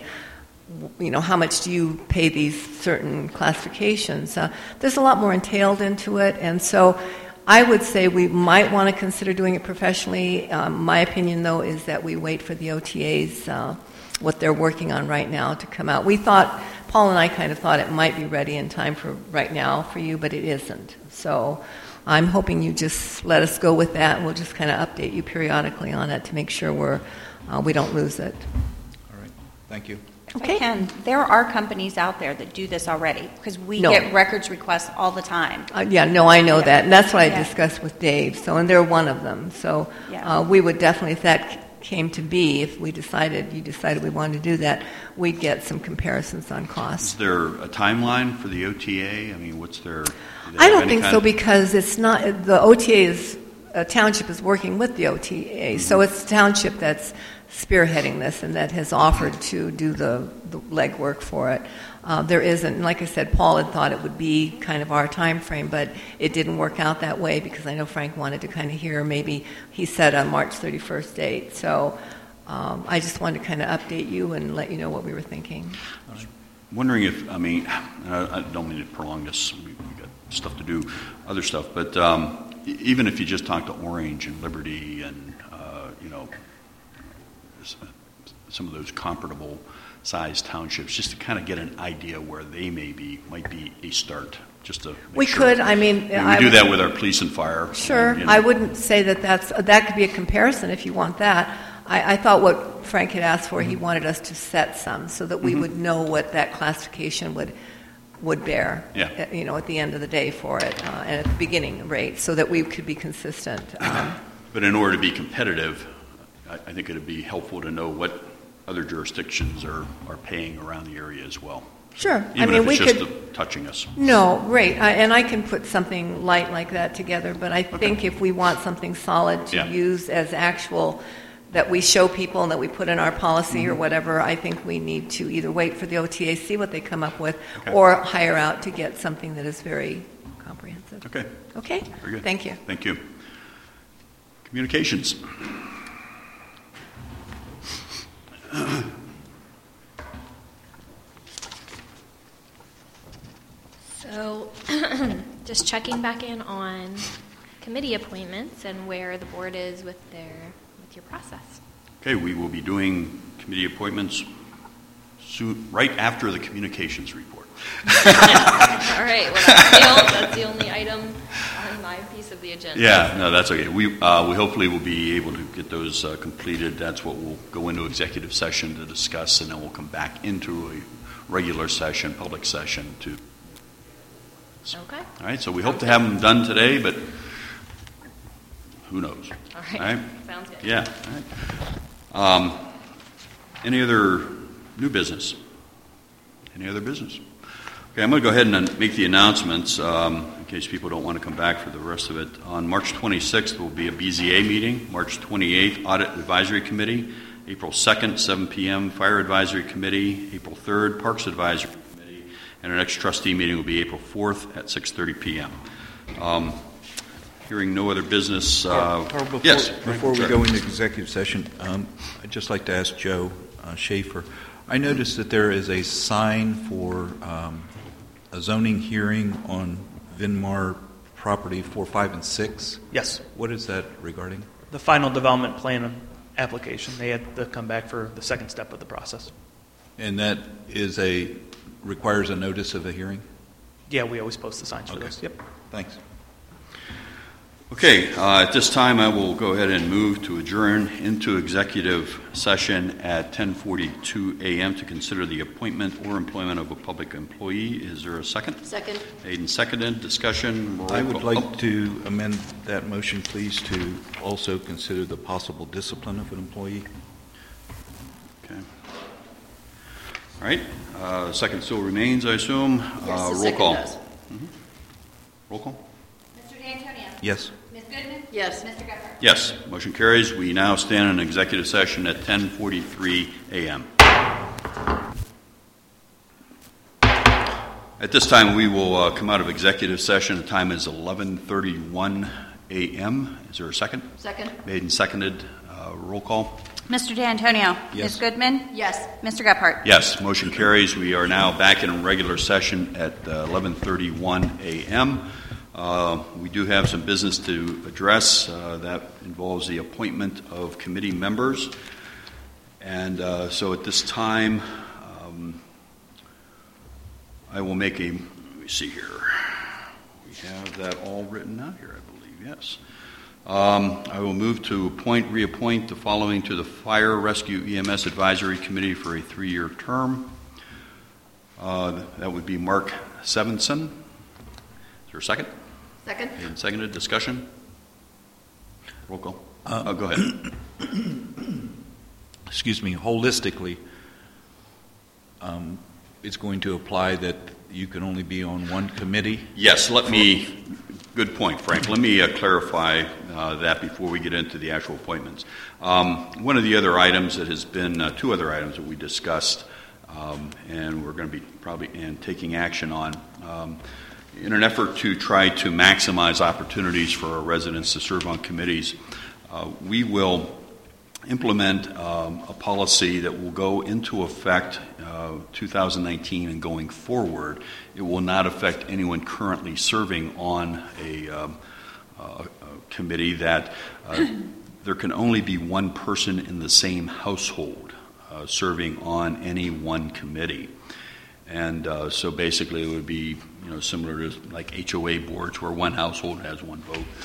you know, how much do you pay these certain classifications? Uh, there's a lot more entailed into it, and so I would say we might want to consider doing it professionally. Um, my opinion, though, is that we wait for the O T A's uh, what they're working on right now to come out. We thought, Paul and I kind of thought it might be ready in time for right now for you, but it isn't. So I'm hoping you just let us go with that, and we'll just kind of update you periodically on it to make sure we're uh, we don't lose it. All right. Thank you. Okay. Ken, there are companies out there that do this already, because we No. get records requests all the time. Uh, yeah, no, I know Yeah. that, and that's what I Yeah. discussed with Dave. So, and they're one of them. So, Yeah. uh, we would definitely, if that c- came to be, if we decided, you decided we wanted to do that, we'd get some comparisons on Is costs. there a timeline for the O T A? I mean, what's their... do they I have don't any think kind so of- because it's not the O T A is a township is working with the O T A, Mm-hmm. so it's the township that's spearheading this and that has offered to do the, the legwork for it. Uh, there isn't, like I said, Paul had thought it would be kind of our time frame, but it didn't work out that way because I know Frank wanted to kind of hear maybe he said a March thirty-first date. So um, I just wanted to kind of update you and let you know what we were thinking. Wondering if, I mean, I I don't mean to prolong this, we we got stuff to do, other stuff, but um, e- even if you just talk to Orange and Liberty and, uh, you know, s- some of those comparable sized townships, just to kind of get an idea where they may be, might be a start, just to make We sure. could, I mean, I mean, I we do would- that with our police and fire. Sure. and, you know. I wouldn't say that that's, that could be a comparison if you want that. I, I thought what Frank had asked for, he Mm-hmm. wanted us to set some so that we would know what that classification would would bear, Yeah. uh, you know, at the end of the day for it, uh, and at the beginning rate, so that we could be consistent. Um, But in order to be competitive, I, I think it'd be helpful to know what other jurisdictions are, are paying around the area as well. Sure. Even I mean, if we it's just could. the- touching us. No, right, I, and I can put something light like that together, but I think if we want something solid to Yeah. use as actual, that we show people and that we put in our policy Mm-hmm. or whatever, I think we need to either wait for the O T A, see what they come up with, Okay. or hire out to get something that is very comprehensive. Okay, Okay? very good. Thank you. Thank you. Communications. So, just checking back in on committee appointments and where the board is with their with your process. Okay, we will be doing committee appointments soon, right after the communications report. All right, well, that's the, only, that's the only item on my piece of the agenda. Yeah, no, that's okay. We, uh, we hopefully will be able to get those uh, completed. That's what we'll go into executive session to discuss, and then we'll come back into a regular session, public session to. Okay. All right, so we hope to have them done today, but who knows? All right. All right? Sounds good. Yeah. All right. Um, any other new business? Any other business? Okay, I'm going to go ahead and make the announcements um, in case people don't want to come back for the rest of it. On March twenty-sixth, there will be a B Z A meeting. March twenty-eighth, Audit Advisory Committee. April second, seven p.m., Fire Advisory Committee. April third, Parks Advisory Committee. And our next trustee meeting will be April fourth at six thirty p.m. Um, hearing no other business. Uh, Carl, before, yes. before we Sure. go into executive session, um, I'd just like to ask Joe uh, Schaefer. I noticed that there is a sign for um, a zoning hearing on Vinmar property four, five, and six. Yes. What is that regarding? The final development plan application. They had to come back for the second step of the process. And that is a requires a notice of a hearing? Yeah, we always post the signs for Okay. those. Yep. Thanks. Okay, uh, at this time, I will go ahead and move to adjourn into executive session at ten forty-two a.m. to consider the appointment or employment of a public employee. Is there a second? Second. Made and seconded. Discussion. Roll I would call. like Oh, to amend that motion, please, to also consider the possible discipline of an employee. Okay. All right. Uh, second still remains, I assume. Yes, uh, the roll second call. does. Roll call. Mister D'Antonio? Yes. Miz Goodman? Yes. Mister Gephardt? Yes. Motion carries. We now stand in executive session at ten forty-three a.m. At this time, we will uh, come out of executive session. The time is eleven thirty-one a.m. Is there a second? Second. Made and seconded. Uh, roll call. Mister D'Antonio? Yes. Miz Goodman? Yes. Mister Gephardt? Yes. Motion carries. We are now back in regular session at uh, eleven thirty-one a.m. Uh, we do have some business to address. Uh, that involves the appointment of committee members. And uh, so at this time, um, I will make a, let me see here. We have that all written out here, I believe, yes. Um, I will move to appoint, reappoint the following to the Fire Rescue E M S Advisory Committee for a three-year term. Uh, that would be Mark Sevenson. Is there a second? Second. And seconded. Discussion? Roll call. Uh, oh, go ahead. Excuse me, holistically, um, it's going to apply that you can only be on one committee? Yes, let me, good point, Frank. Let me uh, clarify uh, that before we get into the actual appointments. Um, one of the other items that has been, uh, two other items that we discussed, um, and we're going to be probably and taking action on, um, in an effort to try to maximize opportunities for our residents to serve on committees, uh, we will implement um, a policy that will go into effect uh, two thousand nineteen and going forward. It will not affect anyone currently serving on a, um, uh, a committee that uh, there can only be one person in the same household uh, serving on any one committee. And uh, so basically it would be, you know, similar to like H O A boards where one household has one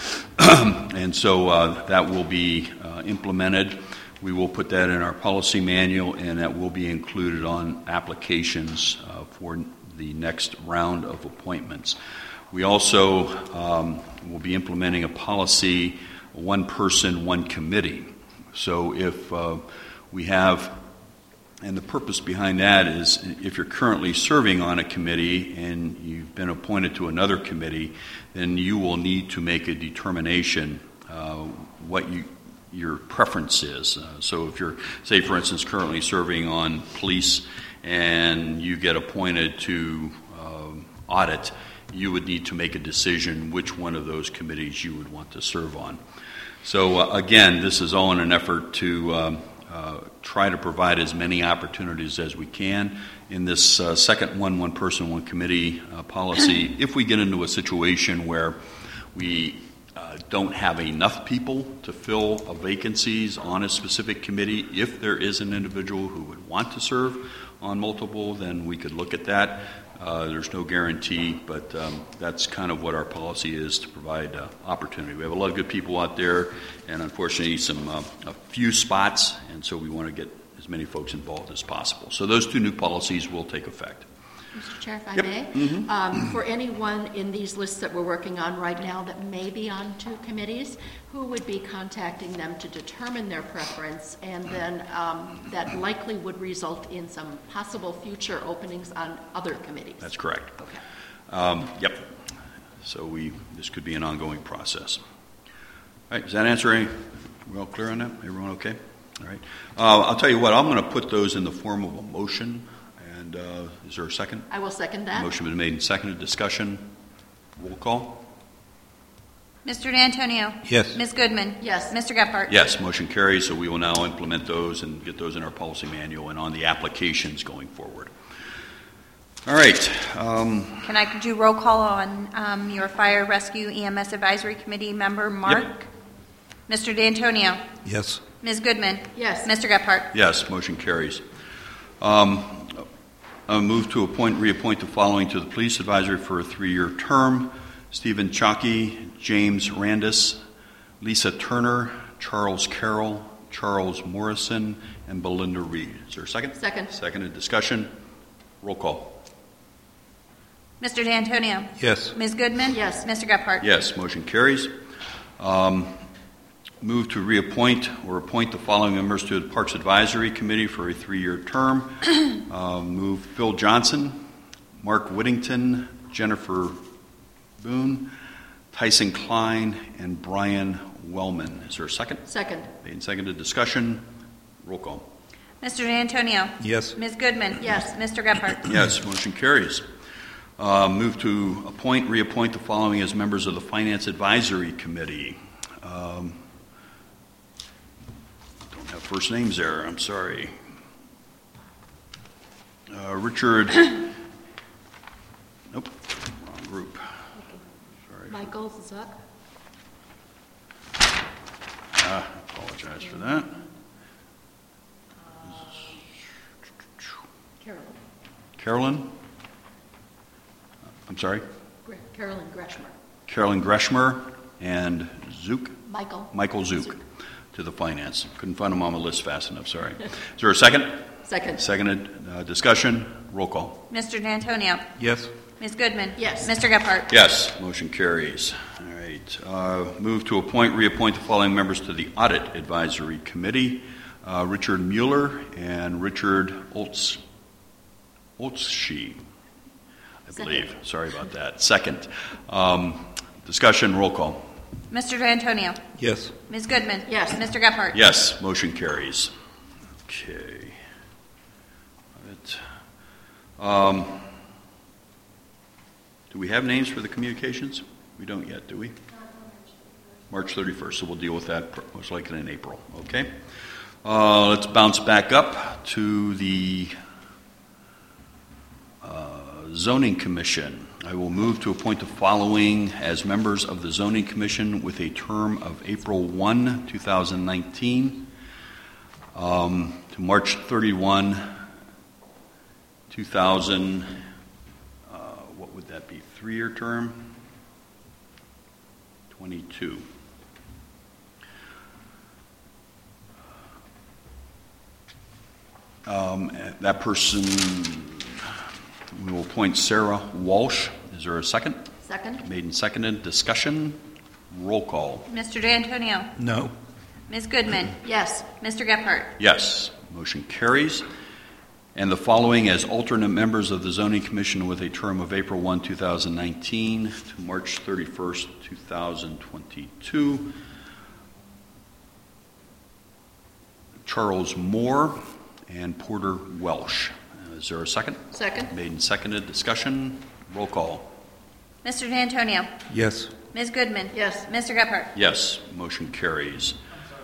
vote. And so uh, that will be uh, implemented. We will put that in our policy manual, and that will be included on applications uh, for the next round of appointments. We also um, will be implementing a policy, one person, one committee. So if uh, we have, and the purpose behind that is if you're currently serving on a committee and you've been appointed to another committee, then you will need to make a determination uh, what you your preference is. Uh, so if you're, say, for instance, currently serving on police and you get appointed to um, audit, you would need to make a decision which one of those committees you would want to serve on. So uh, again, this is all in an effort to um, uh, try to provide as many opportunities as we can in this uh, second one, one person, one committee uh, policy. If we get into a situation where we Uh, don't have enough people to fill uh, vacancies on a specific committee, if there is an individual who would want to serve on multiple, then we could look at that. Uh, there's no guarantee, but um, that's kind of what our policy is, to provide uh, opportunity. We have a lot of good people out there, and unfortunately some uh, a few spots, and so we want to get as many folks involved as possible. So those two new policies will take effect. Mister Chair, if I Yep. may, Mm-hmm. um, for anyone in these lists that we're working on right now that may be on two committees, who would be contacting them to determine their preference, and then um, that likely would result in some possible future openings on other committees? That's correct. Okay. Um, yep. So we this could be an ongoing process. All right. Does that answer any? We all clear on that? Everyone okay? All right. Uh, I'll tell you what. I'm going to put those in the form of a motion. And uh, is there a second? I will second that. Motion been made and seconded. Discussion. Roll call. Mister D'Antonio? Yes. Miz Goodman? Yes. Mister Gephardt? Yes. Motion carries. So we will now implement those and get those in our policy manual and on the applications going forward. All right. Um, Can I do roll call on um, your Fire Rescue E M S Advisory Committee member, Mark? Yep. Mister D'Antonio? Yes. Miz Goodman? Yes. Mister Gephardt? Yes. Motion carries. Um, I move to appoint, reappoint the following to the Police Advisory for a three-year term: Stephen Chalky, James Randis, Lisa Turner, Charles Carroll, Charles Morrison, and Belinda Reed. Is there a second? Second. Seconded. Discussion. Roll call. Mister D'Antonio? Yes. Miz Goodman? Yes. Mister Gephardt? Yes. Motion carries. Um, Move to reappoint or appoint the following members to the Parks Advisory Committee for a three-year term. uh, move Phil Johnson, Mark Whittington, Jennifer Boone, Tyson Klein, and Brian Wellman. Is there a second? Second. Made and seconded. Discussion. Roll call. Mister D'Antonio? Yes. Miz Goodman? Yes. Mister Gephardt? Yes. Motion carries. Uh, move to appoint, reappoint the following as members of the Finance Advisory Committee. Um, First names there, I'm sorry. Uh, Richard, nope, wrong group. Sorry. Michael Zuck. Ah, apologize for that. Carolyn? I'm sorry? Gre- Carolyn Greshmer. Carolyn Greshmer and Zook? Michael. Michael Zook to the finance. Couldn't find him on the list fast enough, sorry. Is there a second? Second. Seconded. Uh, discussion? Roll call. Mister D'Antonio. Yes. Miz Goodman. Yes. Mister Gephardt. Yes, motion carries. All right. Uh, move to appoint, reappoint the following members to the Audit Advisory Committee. Uh, Richard Mueller and Richard Olts, Oltschy, I believe. Second. Sorry about that. Second. Um, discussion, roll call. Mister D'Antonio. Yes. Miz Goodman. Yes. Mister Gephardt. Yes, motion carries. Okay. All right. Um, do we have names for the communications? We don't yet, do we? March thirty-first, so we'll deal with that most likely in April, okay? Uh, let's bounce back up to the uh, Zoning Commission. I will move to appoint the following as members of the Zoning Commission with a term of April first, two thousand nineteen um, to March thirty-first, two thousand, uh, what would that be, three-year term? twenty-two. Um, that person, we will appoint Sarah Walsh. Is there a second? Second. Made and seconded. Discussion. Roll call. Mister D'Antonio. No. Miz Goodman. Yes. Mister Gephardt. Yes. Motion carries. And the following as alternate members of the Zoning Commission with a term of April first, two thousand nineteen to March thirty-first, two thousand twenty-two. Charles Moore and Porter Welsh. Uh, is there a second? Second. Made and seconded. Discussion. Roll call. Mister D'Antonio. Yes. Miz Goodman. Yes. Mister Gephardt. Yes. Motion carries.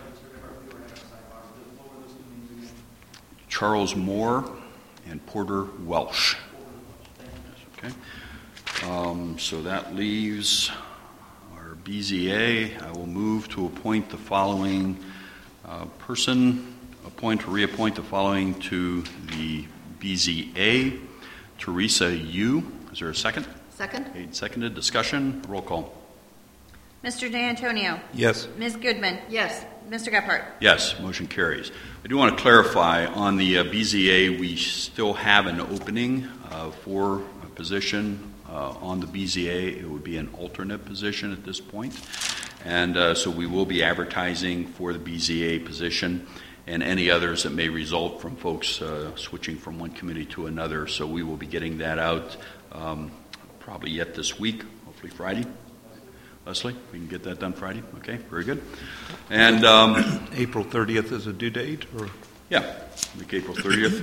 Charles Moore and Porter Welsh. Okay. Um, so that leaves our B Z A. I will move to appoint the following uh, person, appoint or reappoint the following to the B Z A. Teresa Yu. Is there a second? Second. Made, seconded. Discussion. Roll call. Mister D'Antonio. Yes. Miz Goodman. Yes. Mister Gephardt. Yes, motion carries. I do want to clarify on the uh, B Z A, we still have an opening uh, for a position uh, on the B Z A. It would be an alternate position at this point. And uh, so we will be advertising for the B Z A position and any others that may result from folks uh, switching from one committee to another. So we will be getting that out um, probably yet this week, hopefully Friday. Leslie, we can get that done Friday? Okay, very good. And um, April thirtieth is a due date? Or? yeah, week April thirtieth.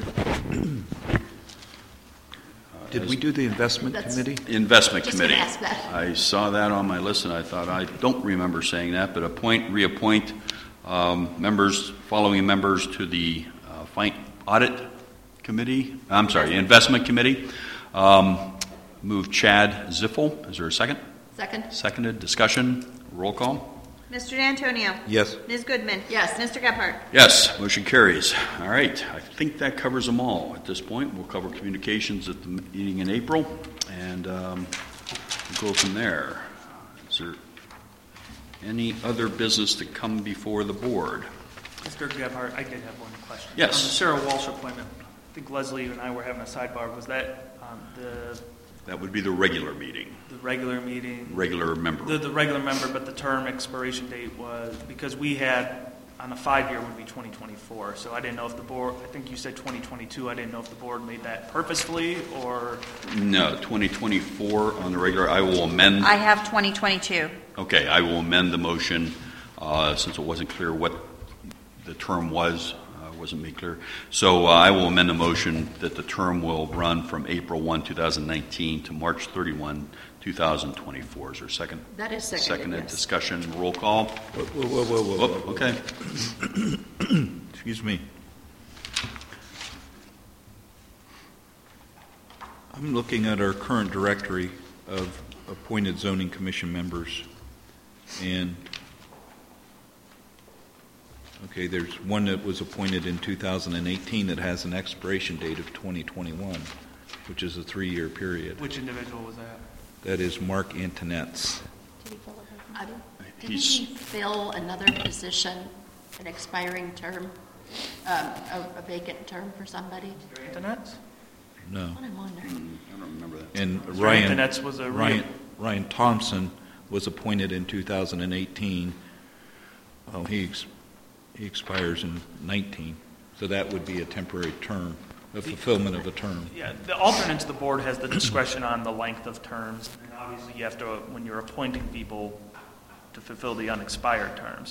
Did we do the investment That's- committee? Investment Just Committee. gonna ask that. I saw that on my list, and I thought, I don't remember saying that, but appoint, reappoint um, members, following members to the uh, fin- Audit Committee, I'm sorry, Investment Committee. Um, move Chad Ziffel. Is there a second? Second. Seconded. Discussion. Roll call. Mister D'Antonio. Yes. Miz Goodman. Yes. Mister Gephardt. Yes, motion carries. All right, I think that covers them all at this point. We'll cover communications at the meeting in April, and um, we'll go from there. Is there any other business to come before the board? Mister Gephardt, I did have one question. Yes. On the Sarah Walsh appointment, I think Leslie and I were having a sidebar. Was that um, the That would be the regular meeting, the regular meeting? regular member. The, the regular member, but the term expiration date was, because we had, on a five-year would be twenty twenty-four, so I didn't know if the board, I think you said twenty twenty-two, I didn't know if the board made that purposefully, or? No, twenty twenty-four on the regular. I will amend. I have twenty twenty-two. Okay, I will amend the motion uh, since it wasn't clear what the term was. Wasn't made clear. So uh, I will amend the motion that the term will run from April first, twenty nineteen to March thirty-first, twenty twenty-four. Is there a second? That is seconded, Seconded. yes. Discussion. Roll call. Whoa, whoa, whoa, whoa, whoa, Oh, okay. Excuse me. I'm looking at our current directory of appointed zoning commission members, and okay, there's one that was appointed in two thousand eighteen that has an expiration date of twenty twenty-one. which is a three-year period. Which individual was that? That is Mark Antonetz. I- Didn't He's- he fill another position, an expiring term, um, a a vacant term for somebody? Internet? No. What I'm wondering. I don't remember that. And Mr. Ryan, Antonetz was a Ryan, re- Ryan Thompson was appointed in two thousand eighteen. Well, he, ex- he expires in nineteen, so that would be a temporary term, a fulfillment of a term. Yeah, the alternates, the board has the discretion on the length of terms. And obviously, you have to, when you're appointing people, to fulfill the unexpired terms.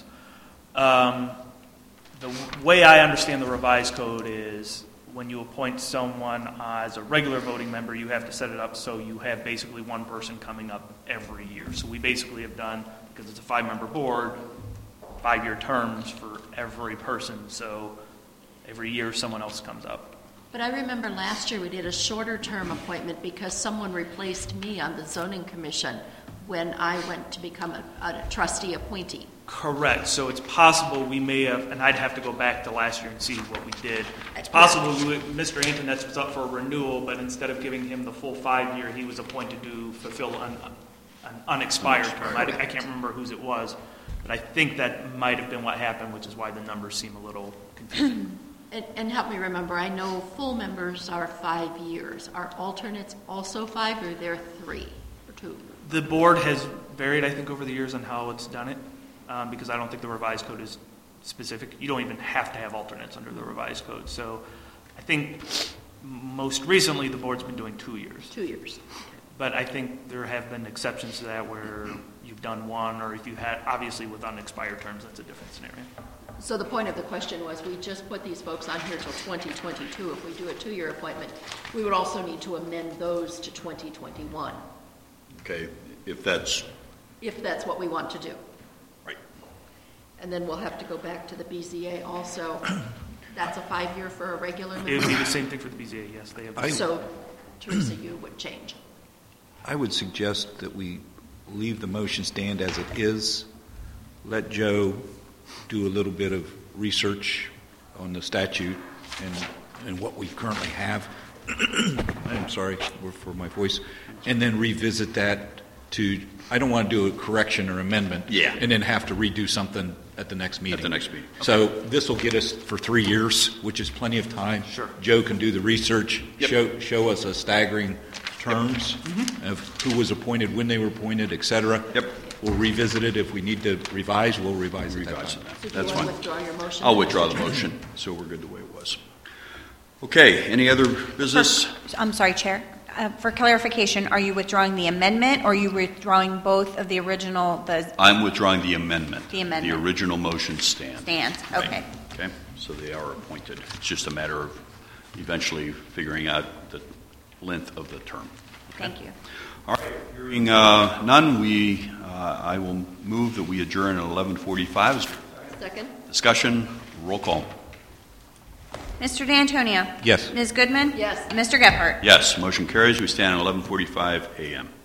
Um, the w- way I understand the revised code is when you appoint someone as a regular voting member, you have to set it up so you have basically one person coming up every year. So we basically have done, because it's a five-member board, five-year terms for every person. So every year someone else comes up. But I remember last year we did a shorter term appointment because someone replaced me on the zoning commission when I went to become a, a trustee appointee. Correct. So it's possible we may have, and I'd have to go back to last year and see what we did. It's possible we, Mister Antonetz was up for a renewal, but instead of giving him the full five year, he was appointed to fulfill an, an unexpired term. I, I can't remember whose it was, but I think that might have been what happened, which is why the numbers seem a little confusing. And, and help me remember, I know full members are five years. Are alternates also five, or they're three or two? The board has varied, I think, over the years on how it's done it, um, because I don't think the revised code is specific. You don't even have to have alternates under the revised code. So I think most recently the board's been doing two years. Two years. But I think there have been exceptions to that where you've done one, or if you had, obviously with unexpired terms, that's a different scenario. So the point of the question was, we just put these folks on here till twenty twenty-two. If we do a two-year appointment, we would also need to amend those to twenty twenty-one, Okay, if that's, if that's what we want to do. right. And then we'll have to go back to the B Z A also. That's a five-year for a regular It would member. be the same thing for the B Z A, yes. They have. I- So, Teresa, you would change. I would suggest that we leave the motion stand as it is, let Joe do a little bit of research on the statute and, and what we currently have. I'm sorry for, for my voice. And then revisit that to, I don't want to do a correction or amendment. Yeah. And then have to redo something at the next meeting. At the next meeting. So this will get us for three years, which is plenty of time. Sure. Joe can do the research, Yep. show, show us a staggering terms of who was appointed, when they were appointed, et cetera. Yep. We'll revisit it. If we need to revise, we'll revise it. at that Revise time. that. So do That's you want fine. to withdraw your motion? I'll withdraw the motion, so we're good the way it was. Okay, any other business? I'm sorry, Chair. Uh, For clarification, are you withdrawing the amendment, or are you withdrawing both of the original, the I'm withdrawing the amendment. The amendment. The original motion stands. stands? Right. Okay. Okay, so they are appointed. It's just a matter of eventually figuring out the length of the term. Thank you. All right, hearing uh, none, we, uh, I will move that we adjourn at eleven forty-five. Second? Discussion, roll call. Mister D'Antonio? Yes. Miz Goodman? Yes. And Mister Gephardt? Yes, motion carries. We stand at eleven forty-five a.m.